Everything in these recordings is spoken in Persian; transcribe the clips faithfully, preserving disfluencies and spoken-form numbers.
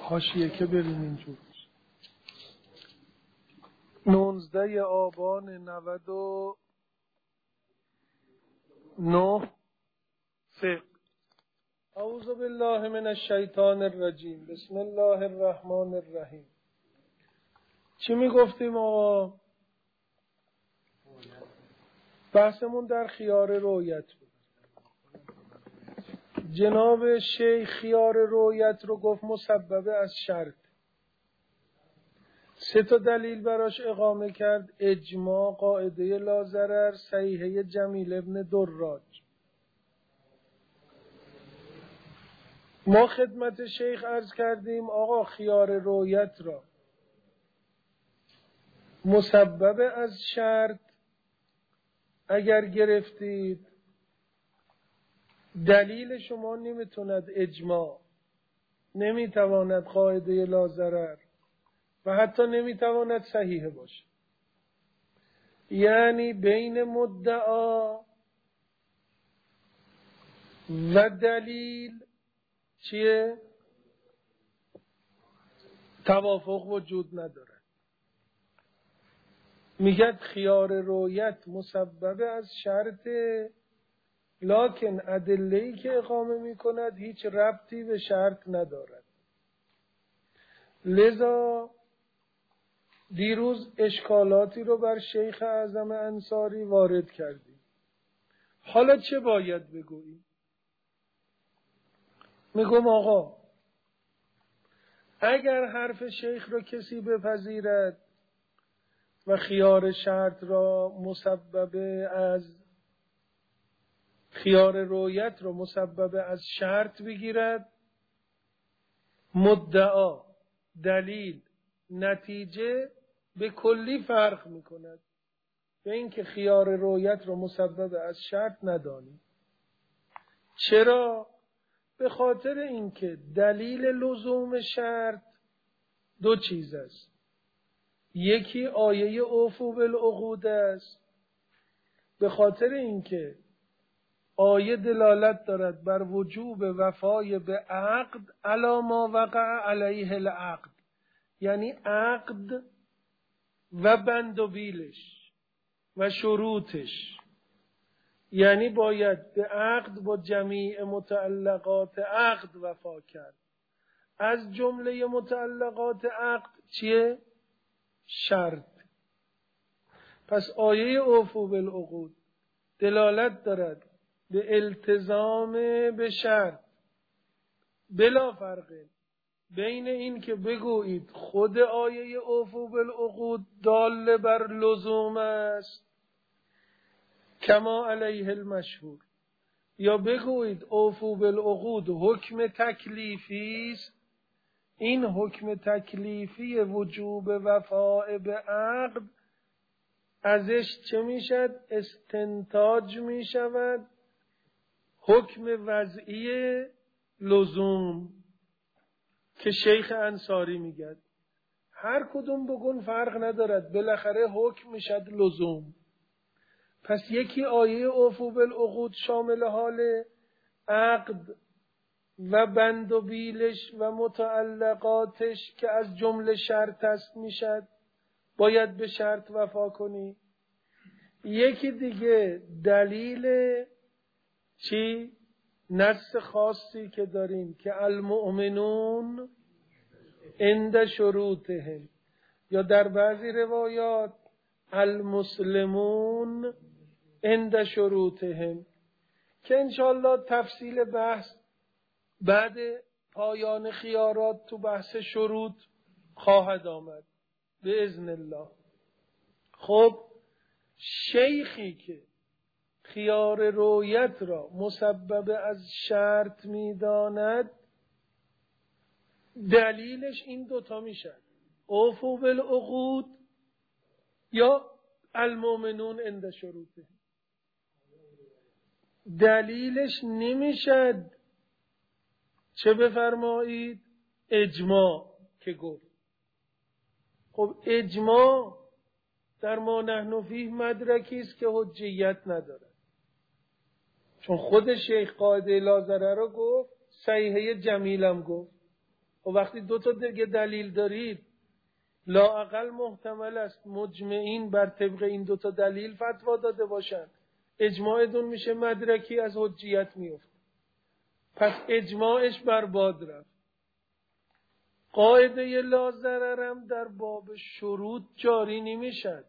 حاشیه که بریم اینجور نوزده آبان نود و نه فقه. اعوذ بالله من الشیطان الرجیم. بسم الله الرحمن الرحیم. چی می گفتیم آقا؟ بحثمون در خیار رؤیت بود. جناب شیخ خیار رؤیت رو گفت مسببه از شرط. سه تا دلیل براش اقامه کرد: اجماع، قاعده لاضرر، صحیحه جمیل ابن دراج. ما خدمت شیخ عرض کردیم آقا خیار رؤیت را مسبب از شرط اگر گرفتید، دلیل شما نمیتوند اجماع، نمیتواند قاعده لاضرر و حتی نمیتواند صحیح باشه. یعنی بین مدعا و دلیل چیه؟ توافق وجود نداره. میگه خیار رؤیت مسبب از شرط، لکن ادله‌ای که اقامه میکند هیچ ربطی به شرط ندارد. لذا دیروز اشکالاتی رو بر شیخ اعظم انصاری وارد کردیم. حالا چه باید بگوییم؟ میگم آقا اگر حرف شیخ رو کسی بپذیرد و خیار شرط را مسبب از خیار رؤیت را مسبب از شرط بگیرد، مدعا، دلیل، نتیجه به کلی فرق میکند به اینکه خیار رؤیت را مسبب از شرط ندانیم. چرا؟ به خاطر اینکه دلیل لزوم شرط دو چیز است. یکی آیه اوفوا بالعقود است، به خاطر اینکه آیه دلالت دارد بر وجوب وفای به عقد علی ما وقع علیه العقد، یعنی عقد و بند و بیلش و شروطش، یعنی باید به عقد با جمیع متعلقات عقد وفا کرد. از جمله متعلقات عقد چیه؟ شرط. پس آیه اوفوا بالعقود دلالت دارد به التزام به شرط، بلا فرقه بین این که بگویید خود آیه اوفوا بالعقود دال بر لزوم است کما علیه المشهور، یا بگویید اوفوا بالعقود حکم تکلیفی است، این حکم تکلیفی وجوب وفاء به عقد ازش چه میشد؟ استنتاج میشود حکم وضعی لزوم که شیخ انصاری میگه هر کدوم بگون فرق ندارد، بالاخره حکم میشد لزوم. پس یکی آیه اوفوا بالعقود شامل حال عقد و بند و بیلش و متعلقاتش که از جمله شرط است میشد، باید به شرط وفا کنی. یکی دیگه دلیل چی؟ نص خاصی که داریم که المؤمنون عند شروطهم، یا در بعضی روایات المسلمون عند شروطهم، که انشاءالله تفصیل بحث بعد پایان خیارات تو بحث شروط خواهد آمد به اذن الله. خب شیخی که خیار رؤیت را مسبب از شرط میداند، دلیلش این دوتا میشد: اوفوا بالعقود یا المؤمنون عند شروطه. دلیلش نمیشد چه بفرمایید؟ اجماع که گفت. خب اجماع در ما نحن فیه مدرکی است که حجیت نداره، چون خود شیخ قاعده لاضرر رو گفت، صحیحه جمیلم گفت. و وقتی دو تا دیگه دلیل دارید لااقل محتمل است مجمعین بر طبق این دو تا دلیل فتوا داده باشند. اجماعتون میشه مدرکی از حجیت میفته. پس اجماعش برباد رفت. قاعده لا ضررم در باب شروط جاری نمیشد.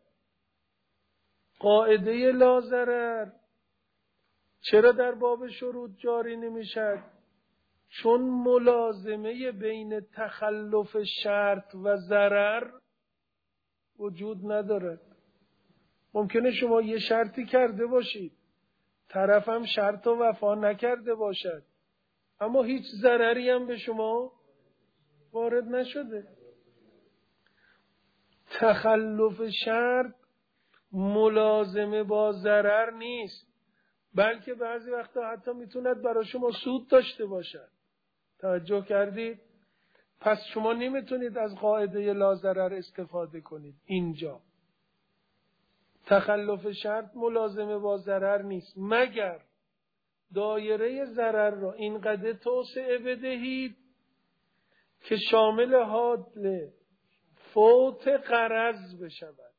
قاعده لا ضرر چرا در باب شروط جاری نمیشد؟ چون ملازمه بین تخلف شرط و ضرر وجود ندارد. ممکنه شما یه شرطی کرده باشید، طرفم شرط و وفا نکرده باشد، اما هیچ ضرری هم به شما وارد نشده. تخلف شرط ملازمه با ضرر نیست، بلکه بعضی وقتا حتی میتوند برای شما سود داشته باشد. توجه کردید؟ پس شما نمیتونید از قاعده لا ضرر استفاده کنید. اینجا تخلف شرط ملازمه با ضرر نیست، مگر دایره ضرر را اینقدر توسعه بدهید که شامل حادل فوت غرض بشود.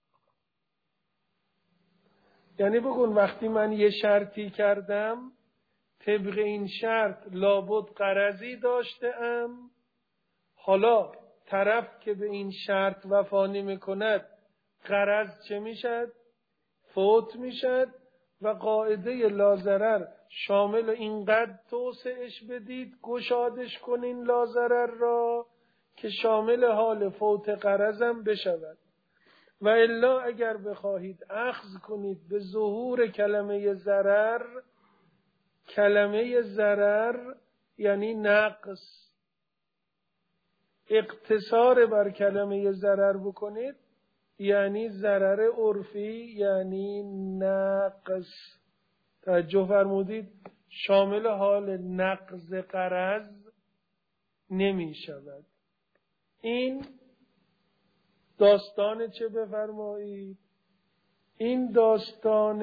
یعنی بگون وقتی من یه شرطی کردم، طبق این شرط لابد غرضی داشتم، حالا طرف که به این شرط وفا نمی کند غرض چه میشد؟ فوت میشد. و قاعده لا ضرر شامل اینقدر توسعهش بدید، گشادش کنین لا ضرر را که شامل حال فوت غرضم بشود. و الا اگر بخواهید اخذ کنید به ظهور کلمه ضرر، کلمه ضرر یعنی نقص، اقتصار بر کلمه ضرر بکنید یعنی ضرر عرفی، یعنی نقص. توجه فرمودید؟ شامل حال نقض غرض نمی شود. این داستان چه بفرمایید؟ این داستان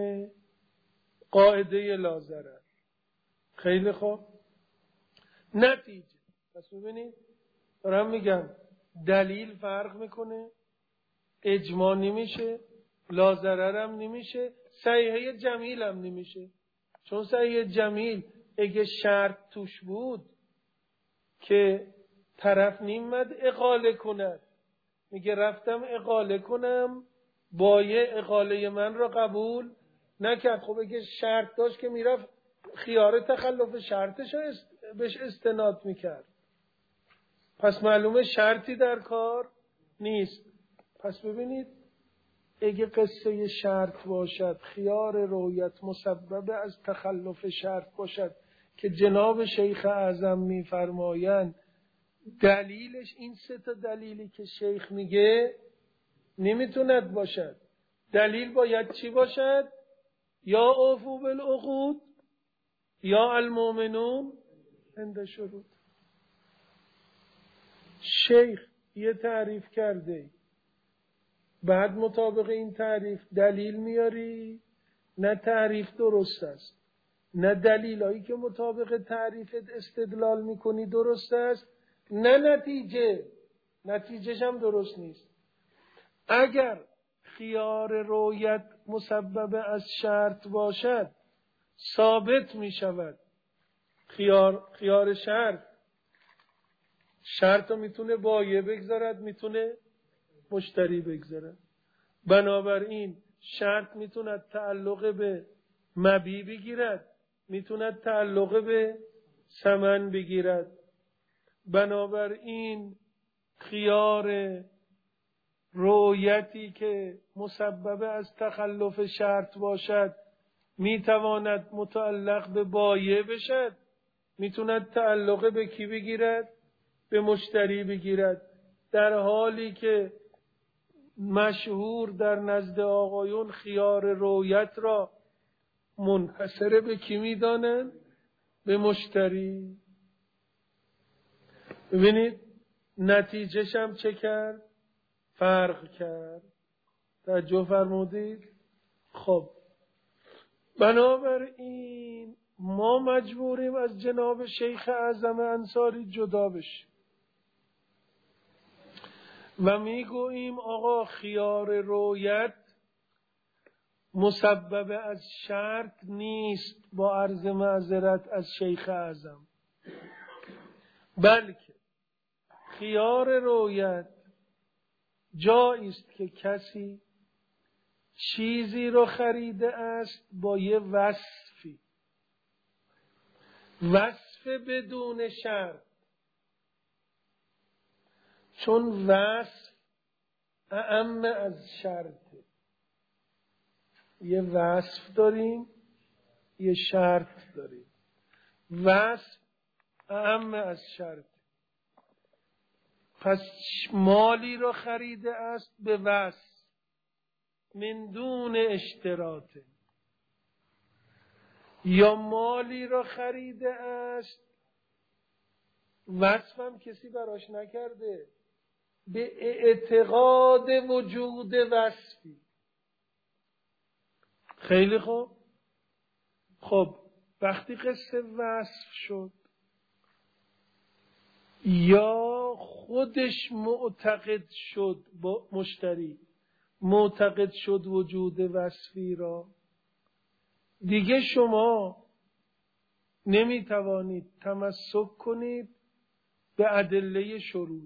قاعده لا ضرر. خیلی خوب. نتیجه پس ببینید دارم میگم دلیل فرق میکنه، اجماع نمیشه، لا ضرر هم نمیشه، صحیحه جمیل هم نمیشه. چون صحیحه جمیل اگه شرط توش بود که طرف نیمد اقاله کند، میگه رفتم اقاله کنم، بایع اقاله من را قبول نکرد. خب اگه شرط داشت که میرفت خیار تخلف شرطش است بهش استناد میکرد. پس معلومه شرطی در کار نیست. پس ببینید اگه قصه شرط باشد، خیار رویت مسبب از تخلف شرط باشد که جناب شیخ اعظم میفرمایند دلیلش این سه تا دلیلی که شیخ میگه نمیتوند باشد. دلیل باید چی باشد؟ یا اوفو بالعقود یا المؤمنون عند شروط. شیخ یه تعریف کرده، بعد مطابق این تعریف دلیل میاری، نه تعریف درست است، نه دلیلایی که مطابق تعریفت استدلال میکنی درست است، نه نتیجه، نتیجهش هم درست نیست. اگر خیار رویت مسبب از شرط باشد ثابت می شود. خیار, خیار شرط شرط رو میتونه بایع بگذارد، میتونه مشتری بگذارد. بنابراین شرط میتونه تعلق به مبیع بگیرد، میتونه تعلق به ثمن بگیرد. بنابراین خیار رویتی که مسبب از تخلف شرط باشد میتواند متعلق به بایع بشد، میتواند تعلق به کی بگیرد؟ به مشتری بگیرد. در حالی که مشهور در نزد آقایون خیار رویت را منحصر به کی میدانند؟ به مشتری. ببینید نتیجهش هم چه کرد؟ فرق کرد. توجه فرمودید؟ خب بنابراین ما مجبوریم از جناب شیخ اعظم انصاری جدا بشیم. و میگوییم آقا خیار رویت مسبب از شرط نیست، با عرض معذرت از شیخ اعظم، بلکه خیار رویت جایی است که کسی چیزی رو خریده است با یه وصفی، وصف بدون شرط، چون وصف اعم از شرطه. یه وصف داریم، یه شرط داریم. وصف اعم از شرط. پس مالی رو خریده است به وصف من دون اشتراط، یا مالی رو خریده است وصف هم کسی براش نکرده، به اعتقاد وجود وصفی. خیلی خوب. خب وقتی قصه وصف شد یا خودش معتقد شد، با مشتری معتقد شد وجود وصفی را، دیگه شما نمیتوانید تمسک کنید به ادله شروط.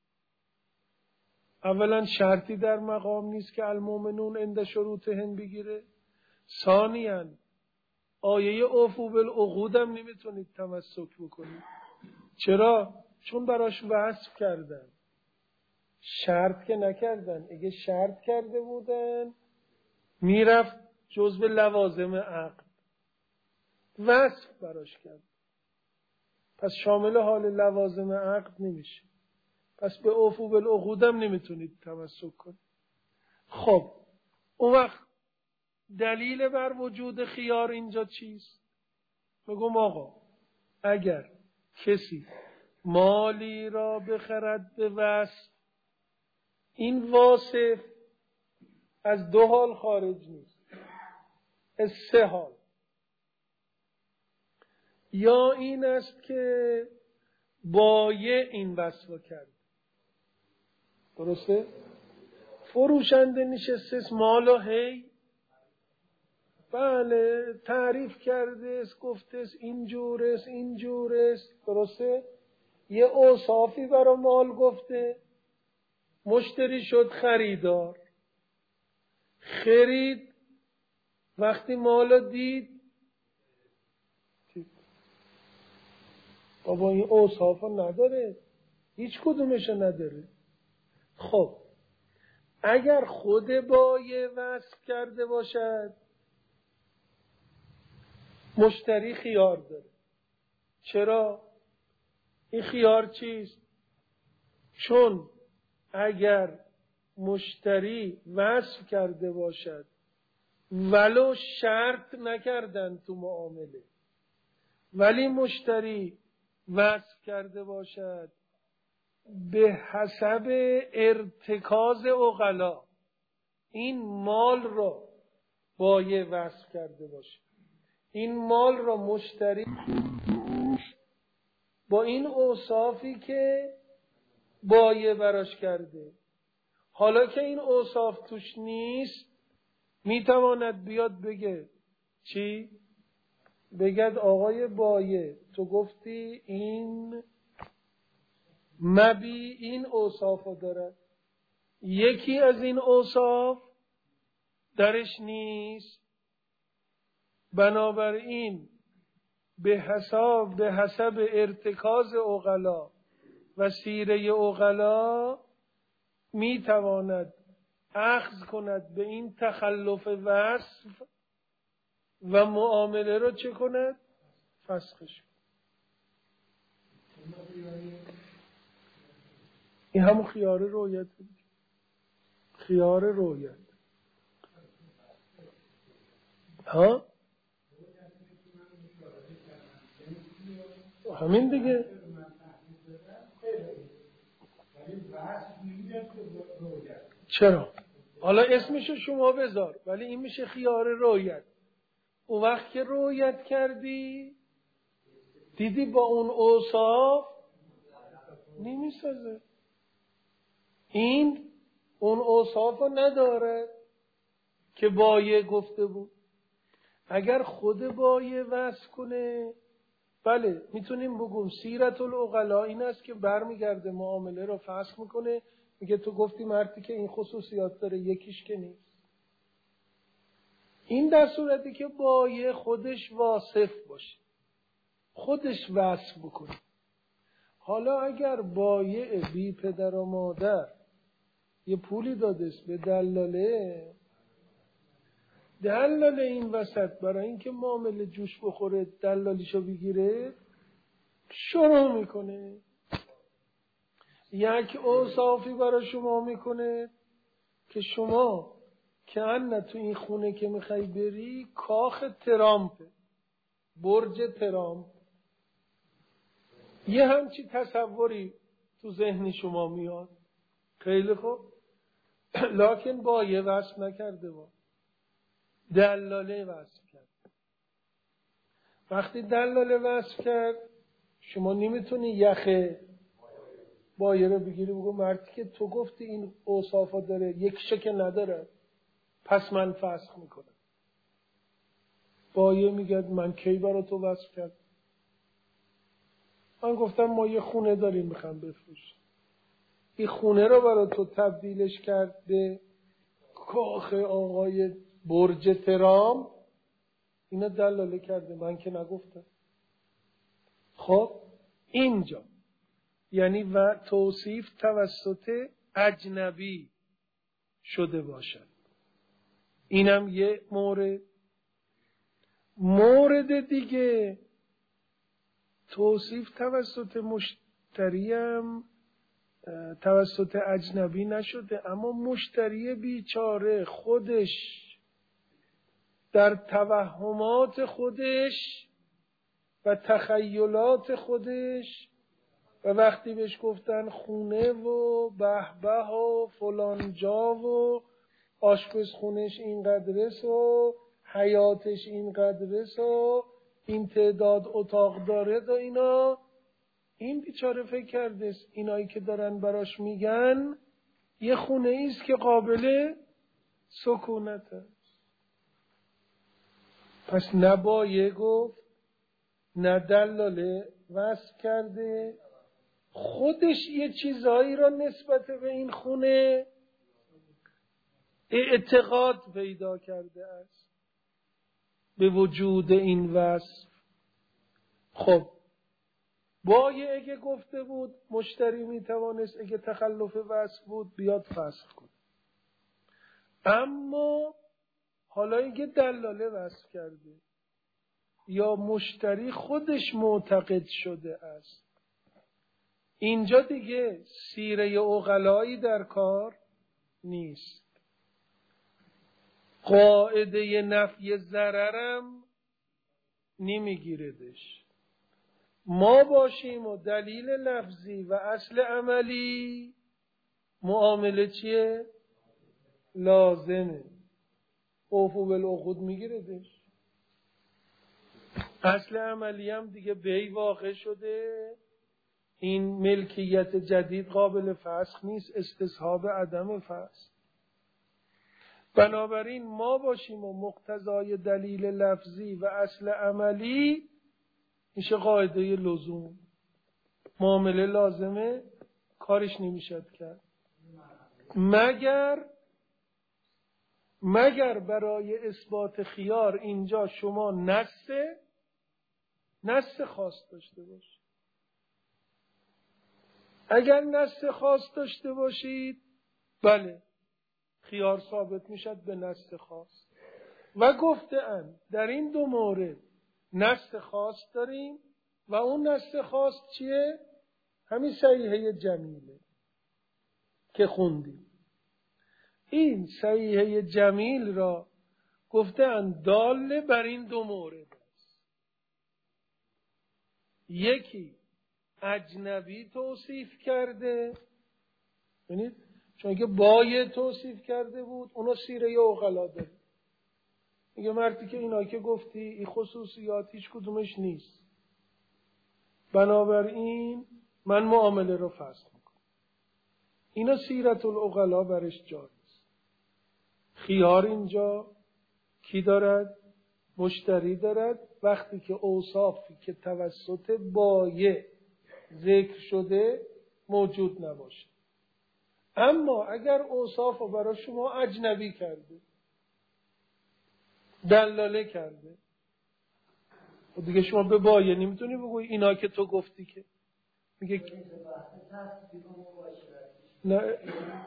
اولا شرطی در مقام نیست که المؤمنون عند شروطهم بگیره. ثانیاً آیه اوفوا بالعقود هم نمیتونید تمسک بکنید. چرا؟ چون براش وصف کردن، شرط که نکردن. اگه شرط کرده بودن میرفت جزو لوازم عقد، وصف براش کرد، پس شامل حال لوازم عقد نمیشه. پس به اوفوا بالعقود هم نمیتونید تمسک کنید. خب اون وقت دلیل بر وجود خیار اینجا چیست؟ بگم آقا اگر کسی مالی را بخرد به وصف، این واصف از دو حال خارج نیست، از سه حال. یا این است که بایع این وصف کرد، درسته؟ فروشنده نشسته مالو هی بله تعریف کرده است، گفته است اینجور است اینجور است، درسته؟ یه اوصافی برای مال گفته، مشتری شد خریدار، خرید، وقتی مالو دید بابا این اوصافا نداره، هیچ کدومشو نداره. خب اگر خود بایع وصف کرده باشد مشتری خیار داره. چرا؟ این خیار چیست؟ چون اگر مشتری وصف کرده باشد ولو شرط نکردن تو معامله، ولی مشتری وصف کرده باشد به حسب ارتکاز عقلا، این مال را بایع وصف کرده باشه، این مال را مشتری با این اوصافی که بایع براش کرده، حالا که این اوصاف توش نیست، میتواند بیاد بگه چی؟ بگد آقای بایع تو گفتی این مبی این اوصافو دارد، یکی از این اوصاف درش نیست، بنابراین به حساب به حسب ارتکاز عقلا و سیره عقلا میتواند اخذ کند به این تخلف وصف و معامله رو چه کند؟ فسخش. این همون خیار رویت، خیار رویت ها همین دیگه. چرا؟ حالا اسمشو شما بذار، ولی این میشه خیار رویت. اون وقت که رویت کردی دیدی با اون اوصاف نمیسازه، این اون اوصاف رو نداره که بایه گفته بود. اگر خود بایه وصف کنه، بله میتونیم بگیم سیرت العقلا این است که برمیگرده معامله رو فسخ میکنه، میگه تو گفتی مردی که این خصوصیات داره، یکیش که نیست. این در صورتی که بایه خودش واصف باشه، خودش وصف بکنه. حالا اگر بایع بی پدر و مادر یه پولی دادست به دلاله، دلاله این وسط برای اینکه معامله جوش بخوره دلالیشو بگیره، شروع میکنه یک اوصافی برای شما میکنه که شما که ان تو این خونه که میخوای بری کاخ ترامپه، برج ترامپ، یه همچی تصوری تو ذهن شما میاد. خیلی خوب، لکن بایه وصف نکرده، با دلاله وصف کرد. وقتی دلاله وصف کرد، شما نمیتونی یخه بایه رو بگیری بگو مردی که تو گفتی این اوصافا داره یک شک نداره، پس من فسخ میکنم. بایه میگه من کی برای تو وصف کرد؟ من گفتم ما یه خونه داریم میخوام بفروشیم، این خونه رو برای تو تبدیلش کرد به کاخ آقای برج ترام، اینا دلاله کرده، من که نگفتم. خب اینجا یعنی و توصیف توسط اجنبی شده باشد. اینم یه مورد. مورد دیگه، توصیف توسط مشتری هم توسط اجنبی نشده، اما مشتری بیچاره خودش در توهمات خودش و تخیلات خودش و وقتی بهش گفتن خونه و بهبه و فلان جا و آشپز خونش اینقدرس و حیاتش اینقدرس و این تعداد اتاق داره و اینا، این بیچاره فکر کرده اینایی که دارن براش میگن یه خونه ایست که قابل سکونت است. پس نه بایه گفت، نه دلاله وصف کرده، خودش یه چیزایی را نسبت به این خونه اعتقاد پیدا کرده است به وجود این وصف. خب بایه اگه گفته بود مشتری میتوانست اگه تخلف وصف بود بیاد فسخ کنه، اما حالا اگه دلاله وصف کرده یا مشتری خودش معتقد شده است، اینجا دیگه سیره عقلایی در کار نیست. قاعده نفی ضررم نمیگیردش. ما باشیم و دلیل لفظی و اصل عملی معامله چیه؟ لازمه. اوفو بالعقود میگیردش. اصل عملی هم دیگه بی واقع شده، این ملکیت جدید قابل فسخ نیست، استصحاب عدم فسخ. بنابراین ما باشیم و مقتضای دلیل لفظی و اصل عملی میشه قاعده لزوم. معامله لازمه، کارش نمیشد کرد مگر مگر برای اثبات خیار اینجا شما نص نص خاص داشته باشید. اگر نص خاص داشته باشید، بله خیار ثابت میشد به نص خاص. و گفته‌اند در این دو مورد نص خاص داریم و اون نص خاص چیه؟ همین صحیحه جمیله که خوندیم. این صحیحه جمیل را گفته‌اند داله بر این دو مورد است. یکی اجنبی توصیف کرده، ببینید چون که بایه توصیف کرده بود اونا سیره عقلا داره، میگه مردی که اینا که گفتی این خصوصیات هیچ کدومش نیست، بنابراین من معامله رو فسخ میکنم. اینا سیرت العقلا برش جاری است. خیار اینجا کی دارد؟ مشتری دارد وقتی که اوصافی که توسط بایع ذکر شده موجود نباشه. اما اگر اوصاف رو برای شما اجنبی کرده، دلاله کرده، و دیگه شما به بایع نمیتونی بگوی اینا که تو گفتی که میگه نه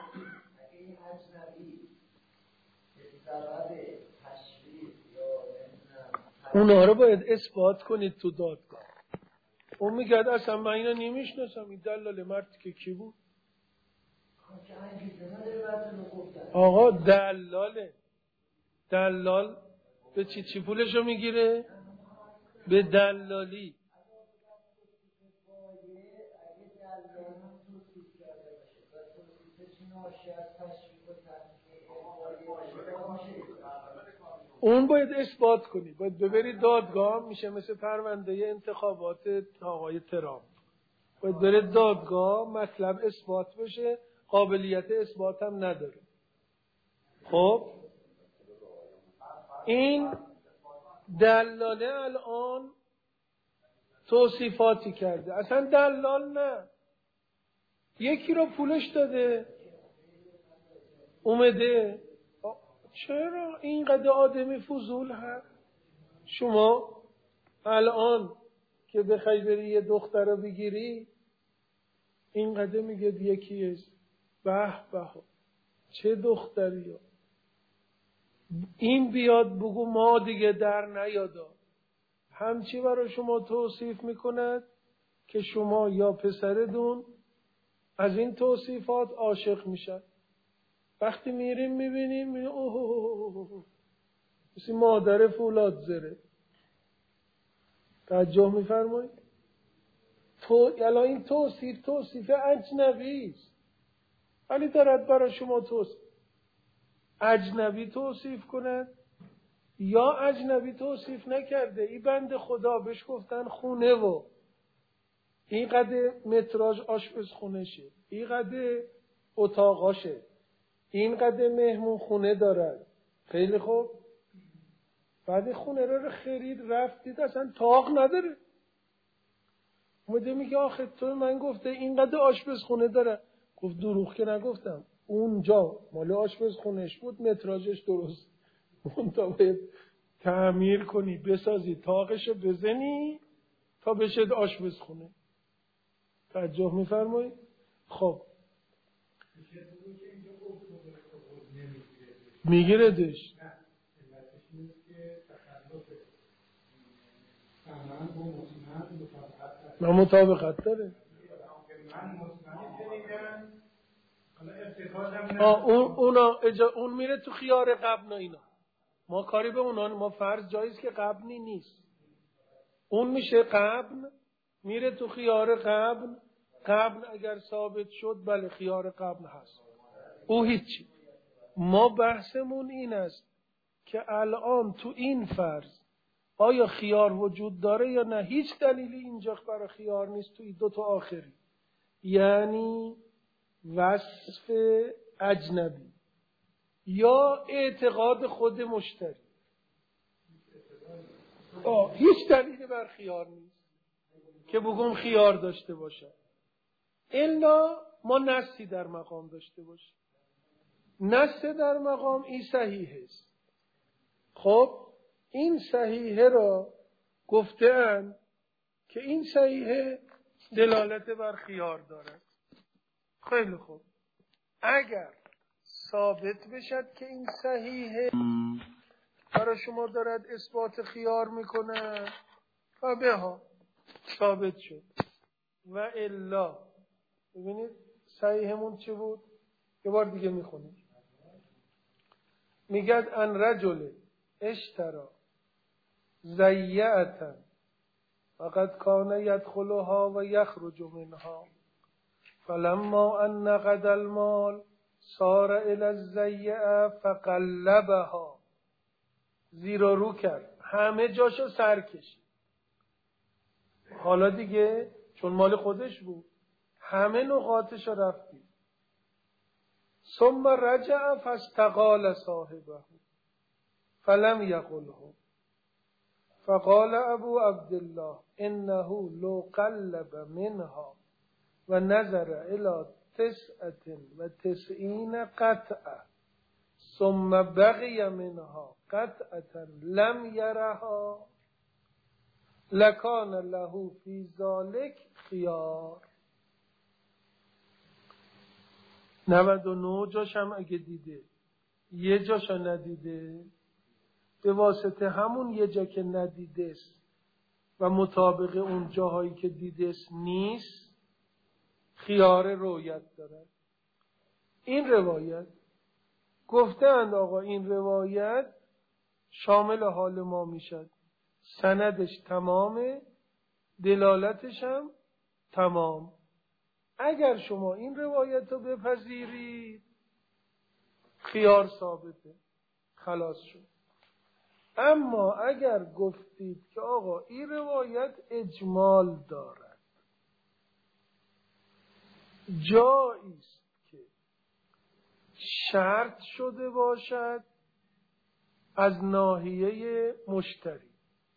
اونا رو باید اثبات کنید تو دادگاه. اون میگه اصلا من اینا نمیشناسم، این دلاله مردی که کی بود؟ آقا دلاله. دلال به چی چی پولشو میگیره؟ به دلالی. اون باید اثبات کنی، باید ببری دادگاه. میشه مثل پرونده انتخابات آقای ترامپ، باید بره دادگاه، مطلب اثبات بشه، قابلیت اثبات هم نداره. خب این دلاله الان توصیفاتی کرده، اصلا دلال نه، یکی رو پولش داده اومده. چرا اینقدر آدمی فضول هست؟ شما الان که بخوای بری یه دختر رو بگیری اینقدر میگه یکی است، به به چه دختری ها. این بیاد بگو ما دیگه در نیادا، همچی برای شما توصیف میکند که شما یا پسردون از این توصیفات عاشق میشن. وقتی میریم میبینیم میبینیم اوه اوه اوه مثل مادر فولاد زره. توجه میفرمایید؟ تو یلا این توصیف توصیف اجنبی است، ولی دارد برای شما توصیف اجنبی توصیف کند یا اجنبی توصیف نکرده. این بند خدا بهش گفتن خونه و اینقدر متراژ آشپزخونه شه، اینقدر اتاقاشه، اینقدر مهمون خونه دارد. خیلی خوب، بعد خونه رو خرید رفتید اصلا طاق نداره، اومده میگه آخه تو من گفته اینقدر آشپزخونه داره. گفت دروغ که نگفتم، اونجا مال آشپزخونهش بود، متراژش درست، اون تا باید تعمیر کنی بسازی طاقشو بزنی تا بشه آشپزخونه. توجه میفرمایید؟ خب میگیردش من مطابقت داره. آه اون اونا اجا اون میره تو خیار قبن و اینا، ما کاری به اونا، ما فرض جایز که قبنی نیست، اون میشه قبن، میره تو خیار قبن. قبن اگر ثابت شد بله خیار قبن هست، او هیچی. ما بحثمون این است که الان تو این فرض آیا خیار وجود داره یا نه. هیچ دلیلی اینجا برای خیار نیست توی دو تا آخری، یعنی وصف اجنبی یا اعتقاد خود مشتری. آه هیچ دلیلی بر خیار نیست که بگم خیار داشته باشه، الا ما نصی در مقام داشته باشه. نص در مقام این صحیح است. خب این صحیحه را گفته‌اند که این صحیحه دلالت بر خیار دارد. خیلی خوب، اگر ثابت بشد که این صحیحه برای شما دارد اثبات خیار میکنه و به ها ثابت شد و الا. ببینید صحیحمون چه بود؟ یه بار دیگه میخونیم. میگد ان رجل اشترا زیعتا فقد کان یدخلها و یخرج منها فلما ان نقد المال صار الى الزیعه فقلبها. زیرا رو کرد، همه جاشو سر کشید. حالا دیگه چون مال خودش بود همه نقاطش رفتید، ثم رجع فاستقال صاحبه فلم يقله فقال ابو عبدالله انه لو قلب منها و نظر الى تسعة و تسعین قطعه ثم بقي منها قطعة لم يرها لکان له فی ذلک خیار. نود و نه جاش هم اگه دیده یه جاشو ندیده، به واسطه همون یه جا که ندیده است و مطابق اون جاهایی که دیده است نیست خیار رویت داره. این روایت گفتند آقا این روایت شامل حال ما میشد، سندش تمامه، دلالتش هم تمام. اگر شما این روایت رو بپذیرید خیار ثابته، خلاص شد. اما اگر گفتید که آقا این روایت اجمال دارد، جایی است که شرط شده باشد از ناحیه مشتری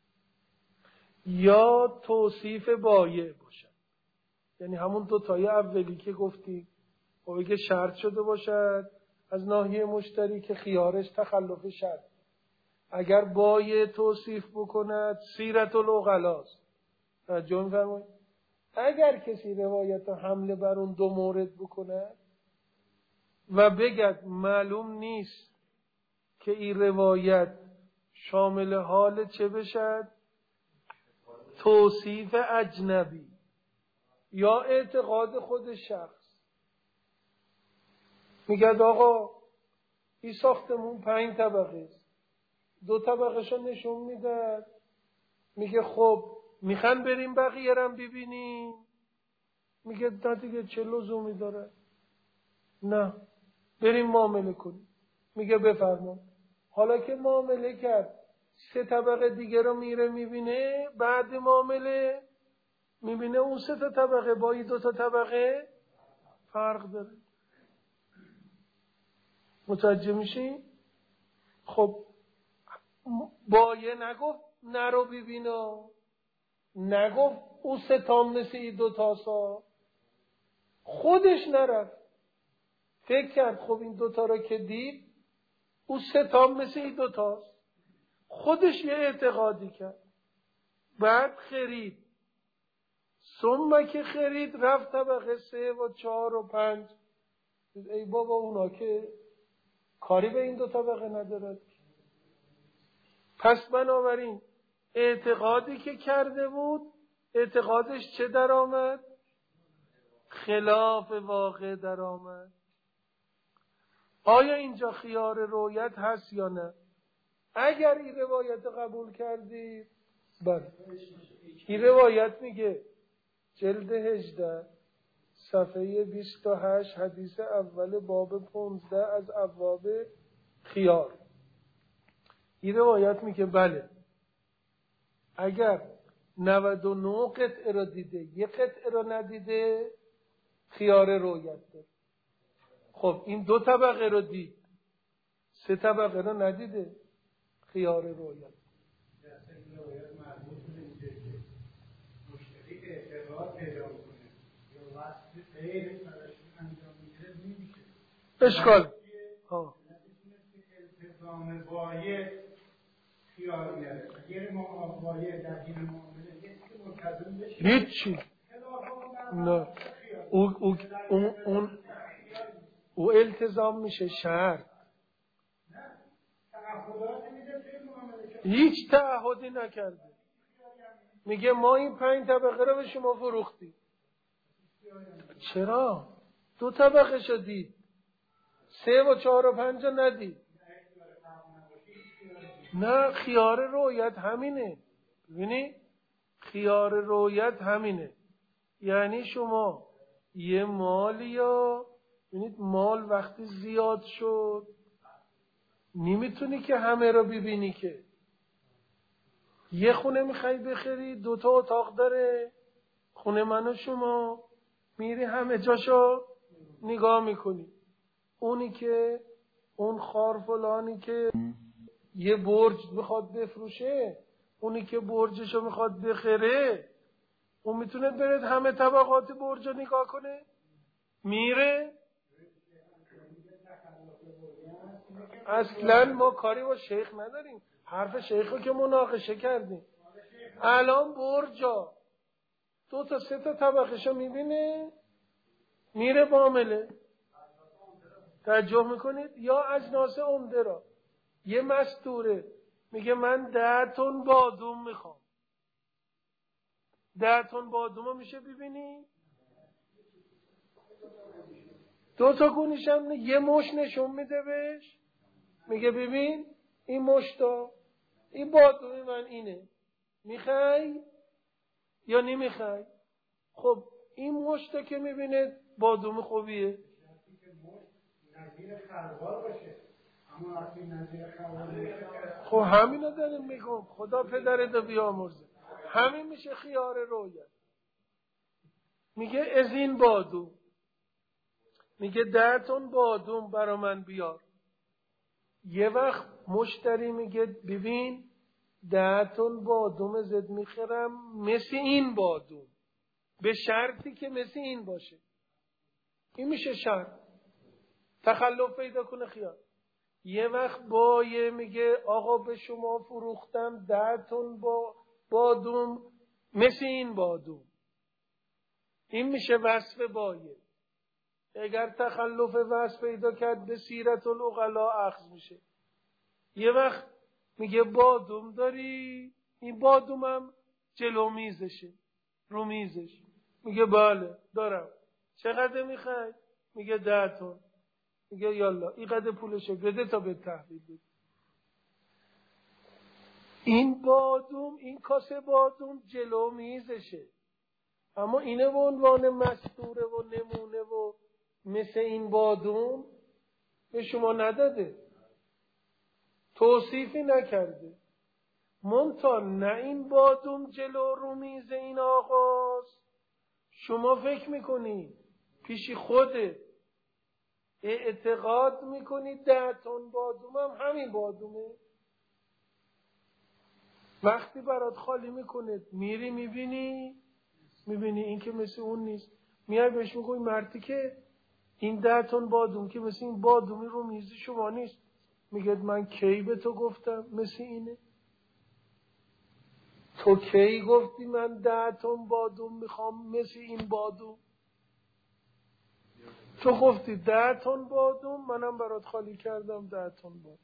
یا توصیف بایع باشد، یعنی همون دو تای اولی که گفتیم، خب اگه شرط شده باشد از ناحیه مشتری که خیارش تخلف شرط، اگر بایع توصیف بکند سیرت العقلاست. توجه می‌فرمایید؟ اگر کسی روایت حمله بر اون دو مورد بکند و بگد معلوم نیست که این روایت شامل حال چه بشد، توصیف اجنبی یا اعتقاد خود شخص، میگد آقا این ساختمون پنج طبقه است، دو طبقهشو نشون میداد، میگه خب میخوان بریم بقیه رم ببینیم، میگه نه دیگه چه لزومی داره، نه بریم معامله کنیم. میگه بفرما. حالا که معامله کرد سه طبقه دیگه رو میره میبینه، بعد معامله میبینه اون سه تا طبقه با این دو تا طبقه فرق داره. متوجه میشی؟ خب بایه نگفت نرو ببینا، نگفت او سه تا مثل این دو تاسا، خودش نرفت، فکر کرد خب این دوتا رو که دید او سه تا مثل این دو تاست، خودش یه اعتقادی کرد، بعد خرید. ثم که خرید رفت طبقه سه و چهار و پنج، ای بابا اونا که کاری به این دو طبقه ندارد. پس بنابراین اعتقادی که کرده بود اعتقادش چه در آمد؟ خلاف واقع در آمد. آیا اینجا خیار رویت هست یا نه؟ اگر این روایت قبول کردید، بله، این روایت میگه جلد هجده صفحه بیست و هشت حدیث اول باب پانزده از ابواب خیار، این روایت میگه بله اگر نود و نه قطعه را دیده یک قطعه را ندیده خیار رویت داره. خب این دو طبقه رو دید سه طبقه رو ندیده، خیار رویت. این رویت مربوط میشه که مشتری اعتقاد پیدا کنه یا وصف غیر تلاشی انجام میگیره نمیشه. اشکال ها التزام بایع خیار میاره. اگر ما بایع در این معامله نیست ملتزم بشه هیچی نه، او او اون اون او التزام میشه شرط، هیچ تعهدی نکرده، میگه ما این پنج طبقه رو به شما فروختیم. چرا؟ دو طبقه شدید، سه و چهار و پنج ندید. نه، خیار رویت همینه. ببینی خیار رویت همینه، یعنی شما یه مالی یا ببینید مال وقتی زیاد شد نمیتونی که همه رو ببینی، که یه خونه میخوای بخری دو تا اتاق داره، خونه من و شما میری همه جاشو نگاه میکنی، اونی که اون خار فلانی که یه برج میخواد بفروشه، اونی که برجشو میخواد بخره، اون میتونه بره همه طبقات برج رو نگاه کنه؟ میره؟ اصلا ما کاری با شیخ نداریم، حرف شیخ رو که مناقشه کردیم. الان برجا دو تا سه تا طبقشو میبینه، میره معامله. توجه میکنید؟ یا اجناس عمده را یه مستوره میگه من ده تن بادوم میخوام، ده تن بادوم رو میشه ببینی؟ دو تا گونیش هم یه مش نشون میده بهش، میگه ببین این مشتا، این بادوم من اینه، میخوای یا نمیخوای؟ خب این مشتا که میبینه بادوم خوبیه، نظیر خروار باشه، اما وقتی نظیر خروار باشه خب همینو داریم میگم. خدا پدرتو بیامرزه. همین میشه خیار رویت. میگه از این بادوم، میگه ده تن بادوم برا من بیار. یه وقت مشتری میگه ببین ده تن بادوم زد میخرم مثل این بادوم، به شرطی که مثل این باشه. این میشه شرط. تخلف پیدا کنه خیار. یه وقت بایه میگه آقا به شما فروختم ده تن با بادوم مثل این بادوم. این میشه وصف بایه. اگر تخلف وصف پیدا کرد به سیرت العقلا اخذ میشه. یه وقت میگه بادوم داری؟ این بادومم جلو میزشه، رو میزش. میگه بله دارم. چقدر میخوای؟ میگه ده تن. میگه یالا این قدر پولشو بده تا به تحویل بده. این بادوم، این کاسه بادوم جلو میزشه، اما اینه به عنوان مستوره و نمونه و مثل این بادوم به شما نداده، توصیفی نکرده. منتها نه این بادوم جلو رو میز این آقاست، شما فکر میکنی پیشی خودت اعتقاد میکنی ده تن بادوم هم همین بادومه. وقتی برات خالی میکنه میری میبینی میبینی این که مثل اون نیست، میای بهش میگوی مردی که این ده تن بادوم که مثل این بادومی رو میز شما نیست. میگه من کی به تو گفتم مثل اینه؟ تو کی گفتی من ده تن بادوم میخوام مثل این بادوم؟ تو گفتی ده تن بادوم، منم برات خالی کردم ده تن بادوم.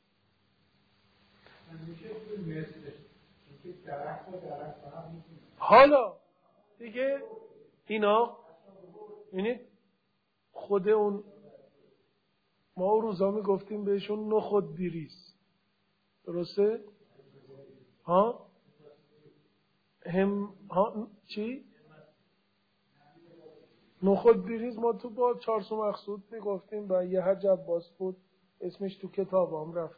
حالا دیگه اینا ببینید خود اون ما اون روزا میگفتیم بهشون نخود بیریز، درسته؟ ها؟ هم ها چی؟ نخود بیریز ما تو با چارسو مقصود میگفتیم و یه حج عباس بود اسمش تو کتابام رفت.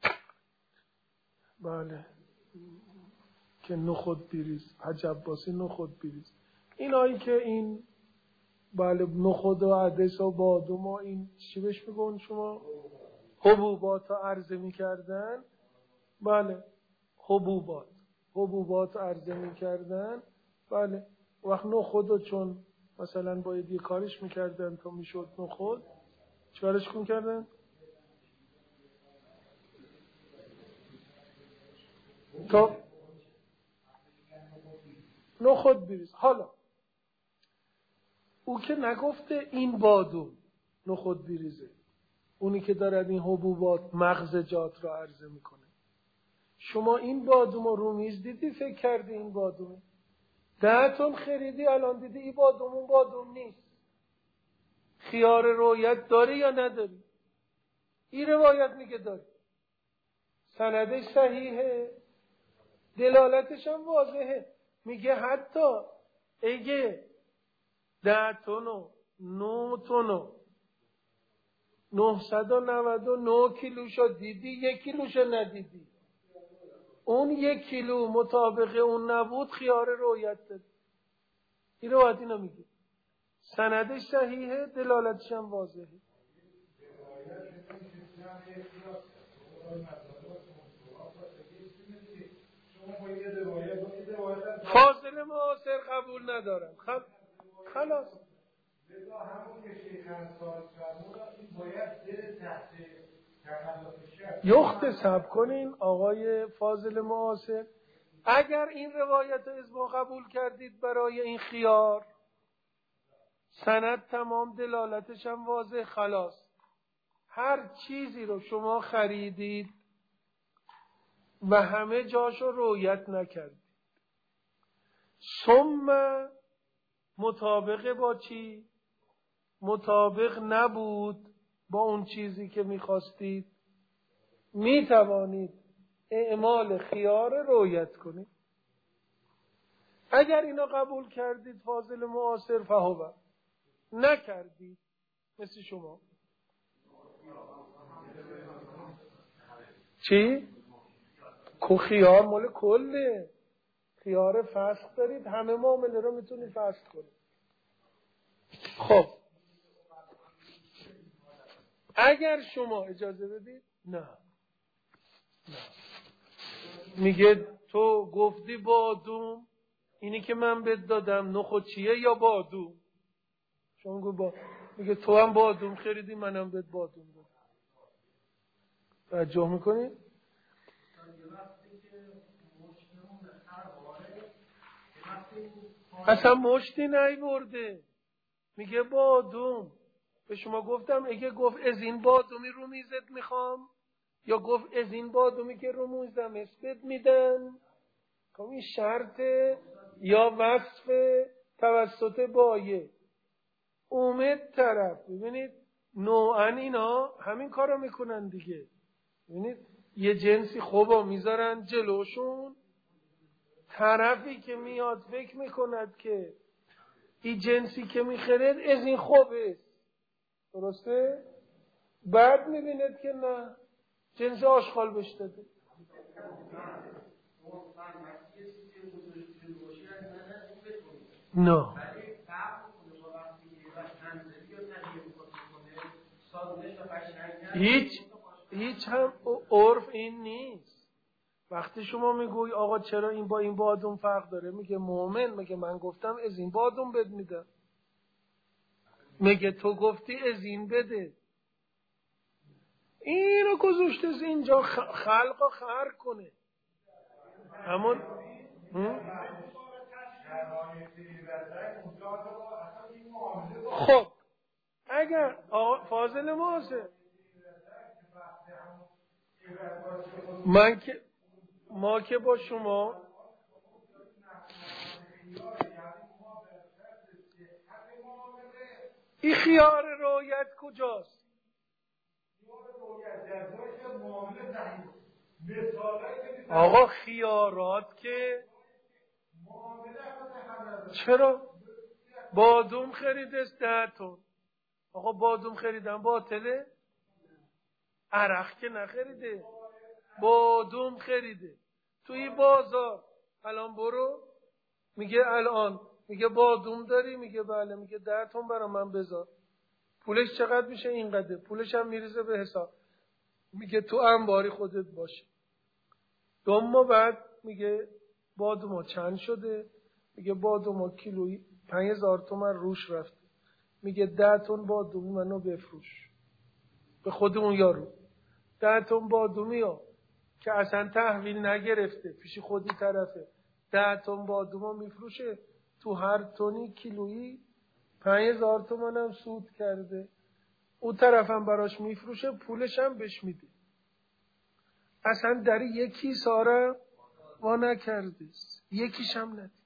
بله که نخود بیریز، حج عباسی نخود بیریز. اینایی که این بله نخود و عدس و بادوم و این چی بهش میگن شما؟ حبوبات رو عرضه میکردن. بله حبوبات حبوبات عرضه میکردن. بله وقت نخود رو چون مثلا باید یه کارش میکردن تا میشد نخود، چکارش کن کردن؟ تا نخود بریز. حالا او که نگفته این بادوم نخود بریزه، اونی که دارد این حبوبات مغزجات را عرضه میکنه. شما این بادوم رو میز دیدی فکر کردی این بادومه؟ ده تن خریدی الان دیدی این بادوم اون بادوم نیست. خیار رویت داری یا نداری؟ این روایت میگه داری، سندش صحیحه، دلالتش هم واضحه. میگه حتی اگه ده تن و نه تن و نهصد و نود و نه کیلوشو دیدی یک کیلوشو ندیدی، اون یک کیلو مطابق اون نبود خیار رویت داد. این روایت اینو میگه، سندش صحیحه، دلالتش هم واضحه. فاضل معاصر قبول ندارم. خب خلاص لذا همون که شیخ انصاری فرمود این باید بره تحت تکلف شرع. یخت سب کنین آقای فاضل معاصر، اگر این روایت اجماع قبول کردید برای این خیار، سند تمام، دلالتش هم واضح، خلاص هر چیزی رو شما خریدید و همه جاشو رعایت نکردید، ثم مطابق با چی؟ مطابق نبود با اون چیزی که میخواستید، میتوانید اعمال خیار رعایت کنید. اگر اینا قبول کردید فاضل معاصر فهو، نکردید مثل شما چی؟ کو خیار مال کله، خیار فسخ دارید، همه معامله رو میتونید فسخ کنید. خب اگر شما اجازه بدید، نه نه میگه تو گفتی بادوم، اینی که من بهت دادم نخود چیه یا بادوم؟ شما گفت با... میگه تو هم بادوم خریدی منم بهت بادوم دادم. توجه میکنی؟ اصلا مشتی نیورده، میگه بادوم. به شما گفتم اگه گفت از این بادومی رو میزت میخوام، یا گفت از این بادومی که رو میزم اسپت میدن، خب این شرطه یا وصف توسط بایه. اومد طرف، ببینید نوعا اینا همین کارو میکنن دیگه، ببینید یه جنسی خوبا میذارن جلوشون، طرفی که میاد فکر میکند که این جنسی که میخرد از این خوبه، درسته؟ بعد میبیند که نه، جنس آشغال بهش داده. نه هیچ هیچ هم عرف این نیست. وقتی شما میگوی آقا چرا این با این بادوم فرق داره، میگه مومن، میگه من گفتم از این بادوم بد میدم، میگه تو گفتی از این بده. اینو گذاشته اینجا خلق و خر کنه. همون خب اگر فاضل معاصر من که ما که با شما این خیار رعایت کجاست؟ آقا خیارات که چرا بادوم خریدست ده تن، آقا بادوم خریدن باطله؟ عرق که نخریده، بادوم خریده توی بازار. الان برو، میگه الان میگه بادوم داری؟ میگه بله. میگه ده تن برا من بذار. پولش چقدر میشه؟ اینقدر. پولش هم میریزه به حساب. میگه تو انباری خودت باشه. دو ماه بعد میگه بادوم چند شده؟ میگه بادوم کیلویی پنج هزار تومن روش رفته. میگه ده تن بادومی منو بفروش به خود اون یارو. ده تن بادومی ها که اصلا تحویل نگرفته، پیش خودی طرفه، ده تن بادوم ها میفروشه، تو هر تنی کیلویی پنج هزار تومن هم سود کرده. اون طرف هم براش میفروشه، پولش هم بهش میده. اصلا در یکی ساره وا نکرده، یکیش هم ندید.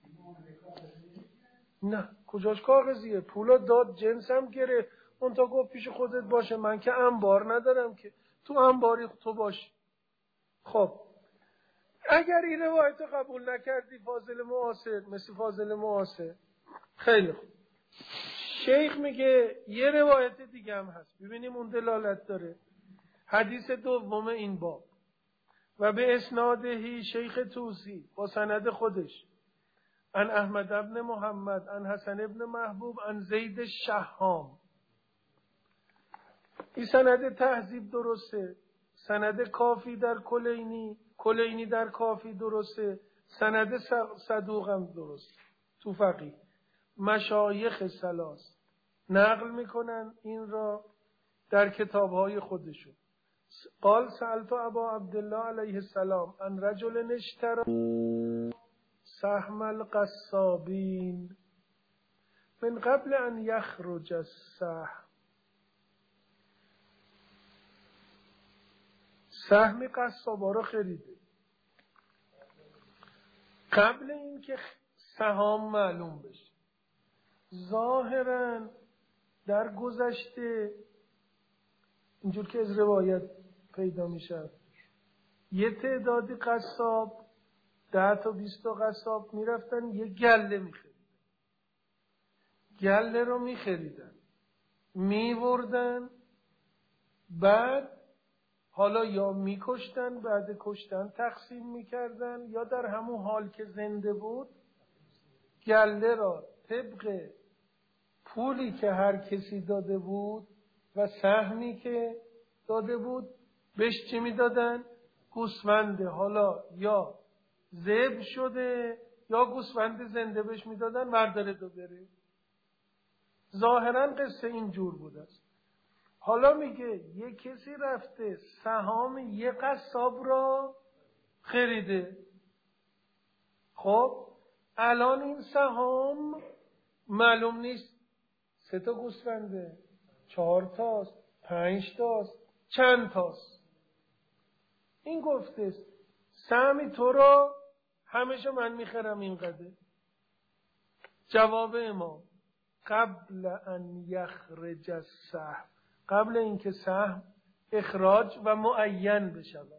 نه کجاش کاغذیه؟ پولا داد، جنسم گرفت، اون تا گفت پیش خودت باشه، من که انبار ندارم که تو انباری تو باشه. خب اگر این روایت قبول نکردی فاضل معاصر، مثل فاضل معاصر، خیلی خوب. شیخ میگه یه روایت دیگه هم هست، ببینیم اون دلالت داره. حدیث دوم این باب: و به اسنادهی شیخ توسی با سند خودش، ان احمد ابن محمد ان حسن ابن محبوب ان زید شهام. این سند تهذیب درسته، سند کافی در کلینی، کلینی در کافی درسته، سند صدوق هم درسته. تو فقیه مشایخ ثلاث نقل میکنن این را در کتابهای خودشون. قال سألت ابا عبدالله علیه السلام ان رجل اشترى سهم القصابین من قبل ان یخرج السهم. سهم قصابا رو خریده قبل این که سهام معلوم بشه. ظاهراً در گذشته اینجور که از روایت پیدا میشه یه تعدادی قصاب، ده تا بیست تا قصاب میرفتن یه گله میخریدن، گله رو میخریدن میوردن، بعد حالا یا میکشتن، بعد کشتن تقسیم میکردن، یا در همون حال که زنده بود گله را طبق پولی که هر کسی داده بود و سهمی که داده بود بهش چی میدادن؟ گوسفنده، حالا یا ذبح شده یا گوسفند زنده بهش میدادن برداره دو بره. ظاهرا قصه اینجور بوده است. حالا میگه یه کسی رفته سهام یه قصاب را خریده. خب الان این سهام معلوم نیست سه تا گوسفنده، چهار تاست، پنج تاست، چند تاست. این گفته سهمی تو را همیشه من میخرم اینقدر. جواب امام قبل ان یخرج السهم، قبل اینکه سهم اخراج و معین بشود،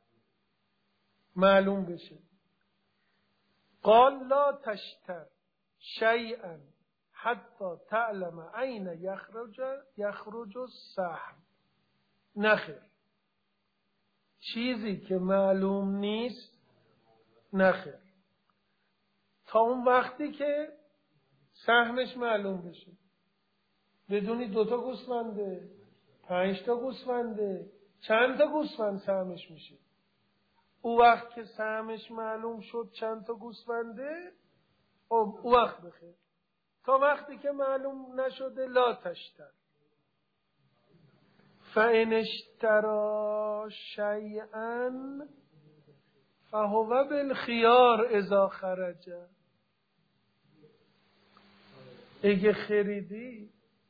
معلوم بشه. قال لا تشتر شیئا حتی تعلم عین یخرج یخرج السهم. نخیر، چیزی که معلوم نیست نخیر تا اون وقتی که سهمش معلوم بشه. بدونی دوتا گوسفنده، پنج تا گوسفنده، چند تا گوسفند سهمش میشه. او وقت که سهمش معلوم شد چند تا گوسفنده، او وقت بخیر. تا وقتی که معلوم نشده لا تشتر. فإن اشترى شیئا فهو بالخیار اذا خرج. اگه خریدی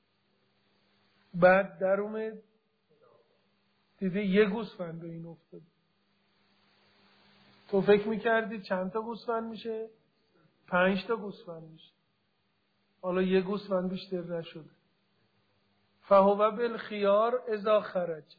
بعد در اومد دیدی یه گوسفند به این افتاد، تو فکر میکردی چند تا گوسفند میشه؟ پنج تا گوسفند میشه، حالا یه گوسفند بیشتر نشده. فهو بالخیار اذا خرج.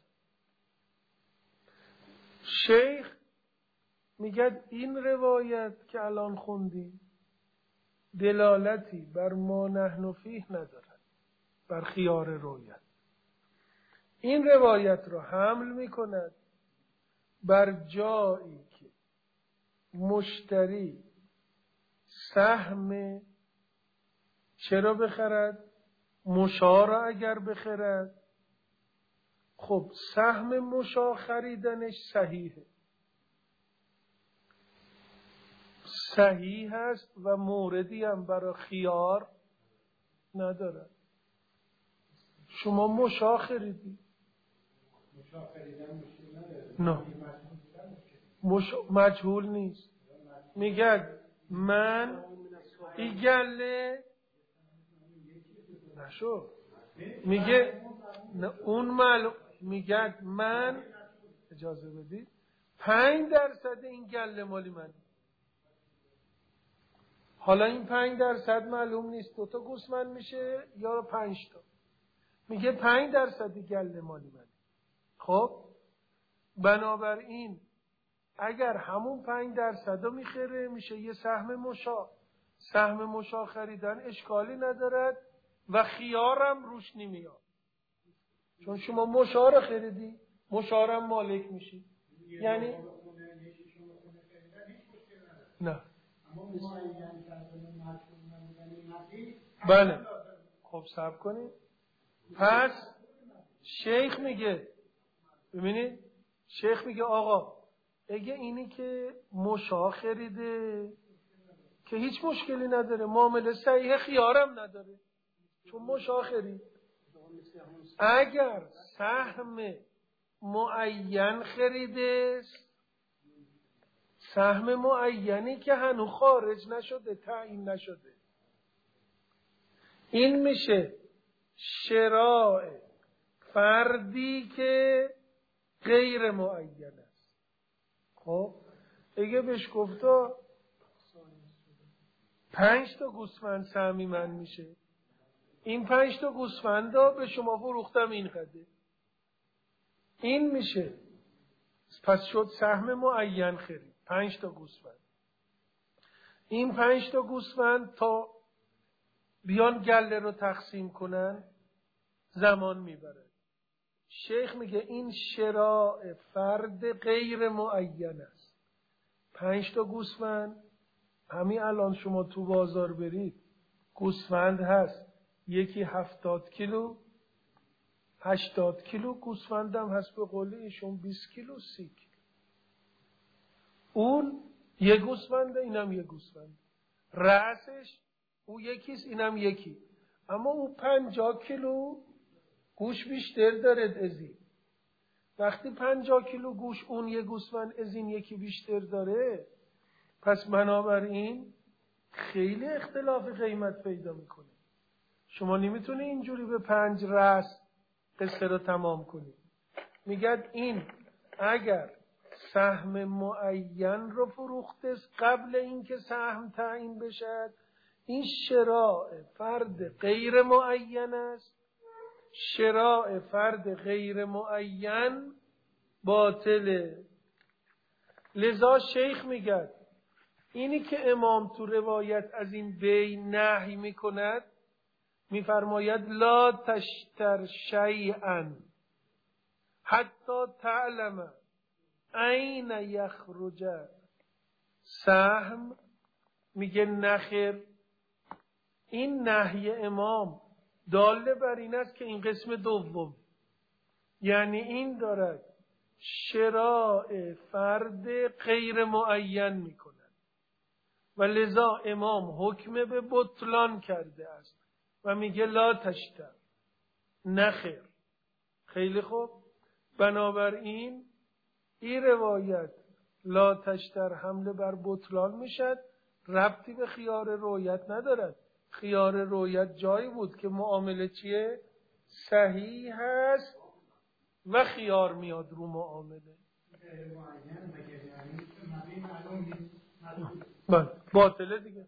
شیخ میگه این روایت که الان خوندی دلالتی بر ما نحن فیه ندارد، بر خیار رویت. این روایت را حمل میکند بر جایی که مشتری سهم چرا بخرد؟ مشا را اگر بخرد، خب سهم مشا خریدنش صحیحه، صحیح است و موردی هم برای خیار نداره. شما مشا خریدی؟ مشا خریدن مشکل نداره. نه مش... مجهول نیست. میگه من این گله نشو، میگه نه اون معلوم، میگه من اجازه بدید پنج درصد این گله مالی من. حالا این پنج درصد معلوم نیست دوتا گوسفند میشه یا پنج تا. میگه پنج درصد گله مالی من. خب بنابراین اگر همون پنج درصد رو میخره میشه یه سهم مشا. سهم مشا خریدن اشکالی ندارد و خیارم روش نمیاد، چون شما مشا رو خریدی، مشارم مالک میشی. یعنی نه بله. خب صبر کنید. پس شیخ میگه، ببینید شیخ میگه آقا اگه اینی که مشا خریده که هیچ مشکلی نداره، معامله صحیح، خیارم نداره چون مشا خرید. اگر سهم معین خریده، سهم معینی که هنوز خارج نشده، تعیین نشده، این میشه شراء فردی که غیر معین است. خب اگه بهش گفتا پنج تا گوسفند سهمی من میشه، این پنج تا گوسفندا به شما فروختم این قدر، این میشه، پس شد سهم معین خرید پنج تا گوسفند. این پنج تا گوسفند تا بیان گله رو تقسیم کنن زمان میبره. شیخ میگه این شراء فرد غیر معین است. پنج تا گوسفند، همین الان شما تو بازار برید گوسفند هست، یکی هفتاد کیلو، هشتاد کیلو، گوسفندم هست به قول ایشون بیست کیلو، سی کیلو. اون یه گوسفنده، اینم یه گوسفند، رأسش او یکیست، اینم یکی، اما او پنجاه کیلو گوش بیشتر دارد ازی. وقتی پنجاه کیلو گوش اون یه گوسفند از این یکی بیشتر داره، پس بنابراین خیلی اختلاف قیمت پیدا میکنه. شما نمیتونه اینجوری به پنج رأس قصه رو تمام کنید. میگد این اگر سهم معین رو فروخته قبل اینکه سهم تعیین بشد، این شراء فرد غیر معین است. شراء فرد غیر معین باطله. لذا شیخ میگد اینی که امام تو روایت از این بی نهی میکند، میفرماید لا تشتر شیئا حتی تعلم این یخرج سهم، میگه نخیر. این نهی امام داله بر این است که این قسم دوم، یعنی این دارد شراء فرد غیر معین میکند و لذا امام حکم به بطلان کرده است و میگه لا تشتر، نخیر. خیلی خوب، بنابراین این روایت لا تشتر حمله بر بطلان میشد، ربطی به خیار رویت ندارد. خیار رویت جایی بود که معامله چیه؟ صحیح هست و خیار میاد رو معامله. بله باطله دیگه،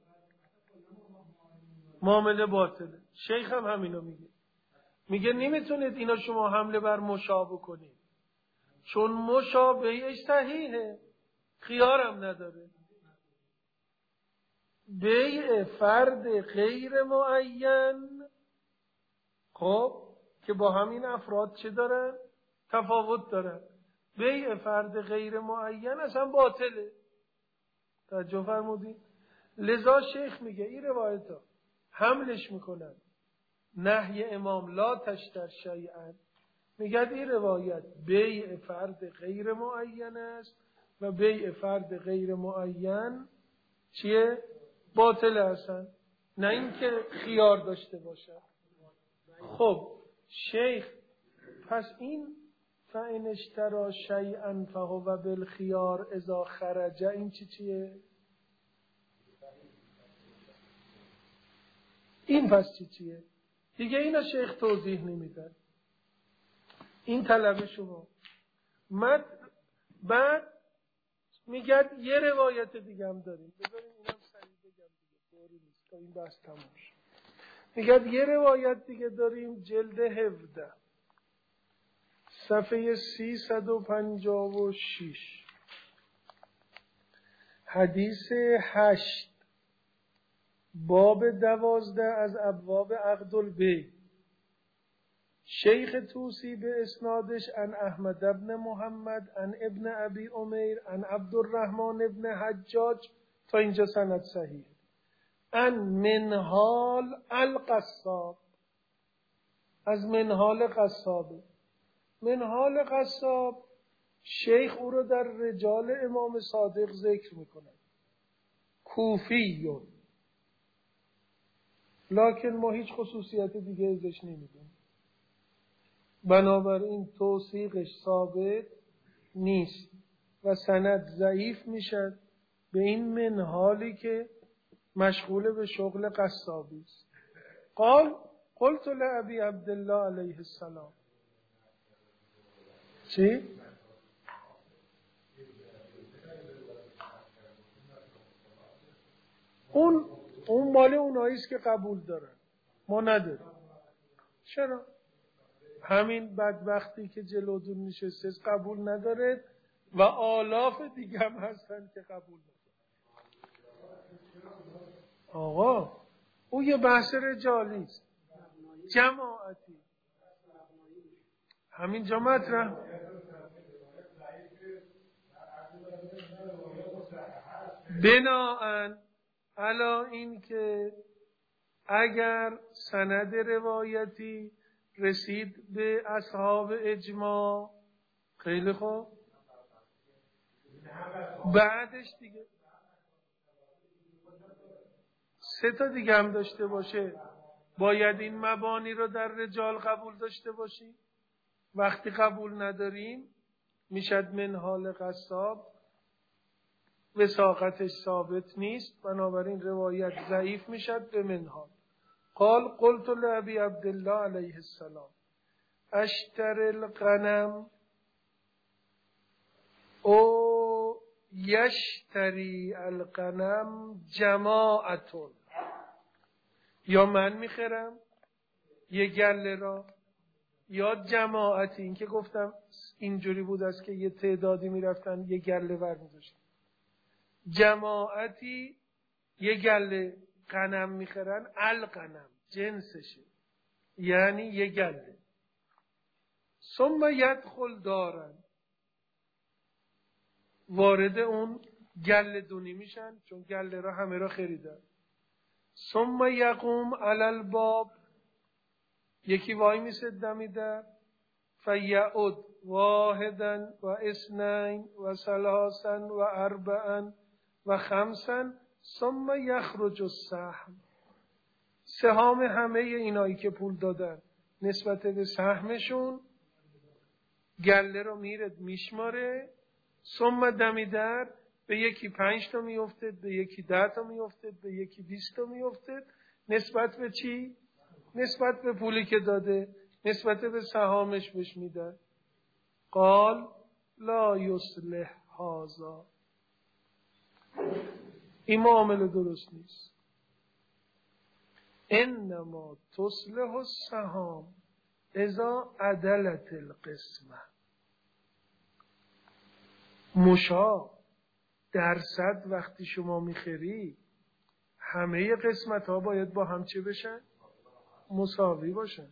معامله باطله. شیخ هم همینو میگه، میگه نمیتونید اینا شما حمله بر مشابه کنید چون مشابهش صحیحه، خیارم نداره. بیع فرد غیر معین خب که با همین افراد چه دارن؟ تفاوت دارن. بیع فرد غیر معین اصلا باطله. توجه فرمودید؟ لذا شیخ میگه این روایت ها حملش میکنن نهی امام لا تشتر شیئا، میگه این روایت بیع فرد غیر معین است و بیع فرد غیر معین چیه؟ باطل هستن، نه اینکه خیار داشته باشه. خب شیخ پس این فَإِنِ اشْتَرَى شَيْئًا فَهُوَ بِالْخِيَارِ اذا خرج، این چی چیه؟ این پس چی چیه؟ دیگه اینا شیخ توضیح نمیدن. این طلب شما. مد بعد میگه یه روایت دیگه هم داریم، بذاریم اینم سریع بگم دیگه، طوری نیست تا این بحث تموم شه. میگه یه روایت دیگه داریم، جلد هفده صفحه سیصد و پنجاه و شش، حدیث هشت، باب دوازده از ابواب عقد البیع. شیخ توسی به اسنادش عن احمد ابن محمد عن ابن ابی امیر عن عبدالرحمن ابن حجاج، تا اینجا سند صحیح. عن منهال القصاب، از منهال قصابه. منهال قصاب شیخ او رو در رجال امام صادق ذکر میکنه، کوفیون، لکن ما هیچ خصوصیت دیگه ازش نمیدونیم، بنابراین توثیقش ثابت نیست و سند ضعیف میشد به این منحالی که مشغول به شغل قصابی است. قال قلت لأبي عبدالله علیه السلام. چی؟ اون اون مال اوناییست که قبول دارن، ما نداریم. چرا؟ همین بدبختی که جلودون نشسته قبول نداره و آلاف دیگه هم هستن که قبول نداره. آقا او یه بحث رجالی است، جماعتی، همین جا مطرح. بناءً علا این که اگر سند روایتی رسید به اصحاب اجماع، خیلی خوب، بعدش دیگه سه تا دیگه هم داشته باشه، باید این مبانی رو در رجال قبول داشته باشی. وقتی قبول نداریم میشد منحال قصاب، وثاقتش ثابت نیست، بنابراین روایت ضعیف میشد به منحال. قال قلت لأبي عبدالله علیه السلام اشتر الغنم او یشتری الغنم جماعتون، یا من میخرم یه گله را یا جماعتی. این که گفتم اینجوری بود است که یه تعدادی میرفتن یه گله ور میداشتن، جماعتی یه گله غنم میخرن، الغنم جنسشه یعنی یه گله. ثم یدخل دارن، وارد اون گله دونی میشن چون گله را همه را خریدن. ثم یقوم علی الباب، یکی وای میسه دمی در، فیعود واحدا و اثنین و ثلاثا و اربعا و خمسا ثم یخرج السهم. سهام همه اینایی که پول دادن نسبت به سهمشون گله رو میره میشماره. ثم دمی در، به یکی پنج تا میافتد، به یکی ده تا میافتد، به یکی بیست تا میافتد. نسبت به چی؟ نسبت به پولی که داده، نسبت به سهامش بهش میدن. قال لا یصلح هذا، این معامله درست نیست. انما تصلح السهام اذا عدلت القسمه. مشا درصد وقتی شما میخری، همه قسمت ها باید با هم چه بشن؟ مساوی باشن.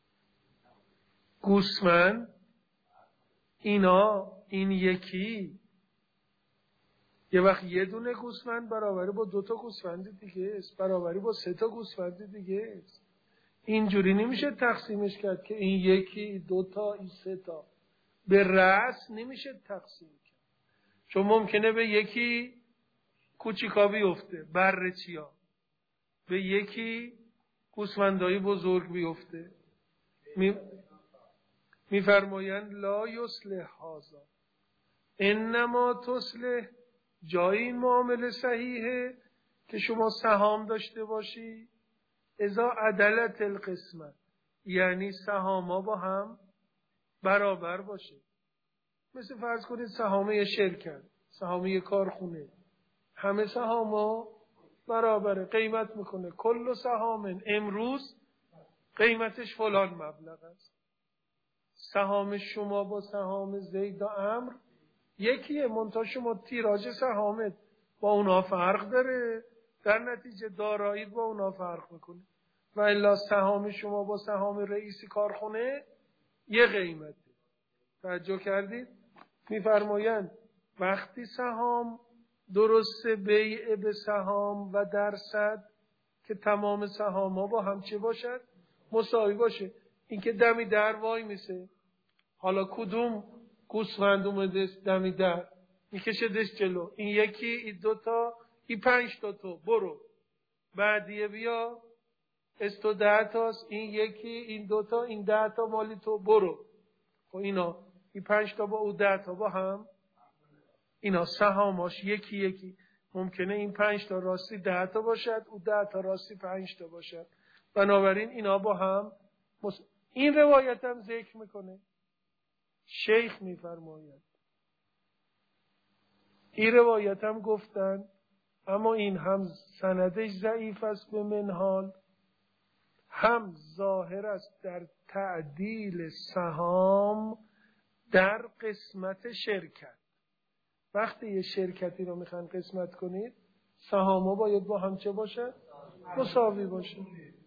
گوسفند اینا این یکی، یه وقت یه دونه گوسفند برابری با دو تا گوسفند دیگه است، برابری با سه تا گوسفند دیگه است. اینجوری نمیشه تقسیمش کرد که این یکی، دو تا، این سه تا. به رأس نمیشه تقسیم کرد. چون ممکنه به یکی کوچیکا بیفته، برچیا، به یکی گوسفندای بزرگ بیفته. می میفرمایند لا یصلح هذا، انما تصلح، جای این معامله صحیحه که شما سهام داشته باشی اذا عدلت القسمت، یعنی سهاما با هم برابر باشه. مثل فرض کنید سهام یه شرکت، سهام یه کارخونه، همه سهاما برابره، قیمت میکنه کل سهام امروز قیمتش فلان مبلغ است. سهام شما با سهام زید و عمرو یکیه، منتها شما تیراژ سهامت با اونا فرق داره، در نتیجه دارایی با اونا فرق میکنه. و الا سهام شما با سهام رئیس کارخونه یه قیمته. توجه کردید؟ میفرمایند وقتی سهام درسته بیع به سهام و درصد که تمام سهام ها با هم چه باشد؟ مساوی باشه. این که دمی در وای میسه حالا کدوم گوسفند اومده دمی در میکشدش جلو، این یکی، این دوتا، این پنج تا تو برو، بعدیه بیا استو ده تاست، این یکی، این دوتا، این ده تا مالی تو برو. خب اینا این پنج تا با او ده تا با هم، اینا سهاماش یکی یکی، ممکنه این پنج تا راستی ده تا باشد، او ده تا راستی پنج تا باشد، بنابراین اینا با هم مس... این روایت هم ذکر میکنه. شیخ میفرماید این روایت هم گفتن اما این هم سندش ضعیف است به منهال، هم ظاهر است در تعدیل سهام در قسمت شرکت. وقتی یه شرکتی رو میخوان قسمت کنید سهام‌ها باید با هم چه باشه؟ مساوی باشه.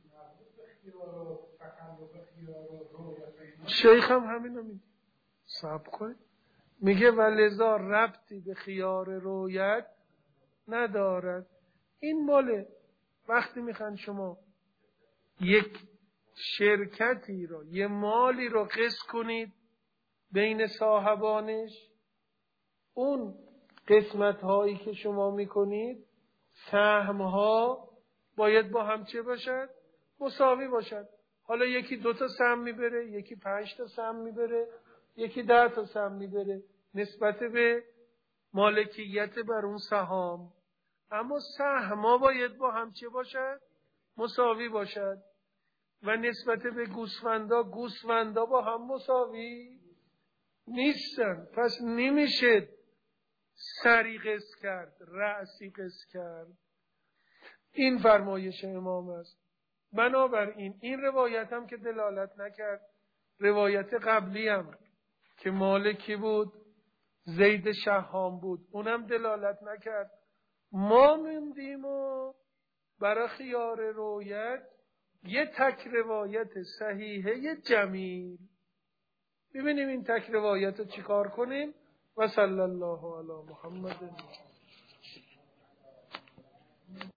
شیخ هم همین رو میگه. صبر کن. میگه ولذا ربطی به خیار رویت ندارد. این ماله وقتی میخوان شما یک شرکتی رو، یه مالی رو قسط کنید بین صاحبانش، اون قسمت هایی که شما میکنید سهم ها باید با هم چه باشد؟ مساوی باشد. حالا یکی دو تا سهم میبره، یکی پنج تا سهم میبره، یکی ده تا سهم میبره نسبت به مالکیت بر اون سهام، اما سهم ها باید با هم چه باشد؟ مساوی باشد. و نسبت به گوسفندا، گوسفندا با هم مساوی نیستن، پس نمیشه سری قسط کرد، رأسی قسط کرد. این فرمایش امام است. بنابراین این روایت هم که دلالت نکرد، روایت قبلی هم که مالکی بود، زید شهام بود، اونم دلالت نکرد. ما موندیم و برای خیار رویت یه تک روایت صحیحه جمیل. ببینیم این تک روایت رو چیکار کنیم. و صلی الله علی محمد.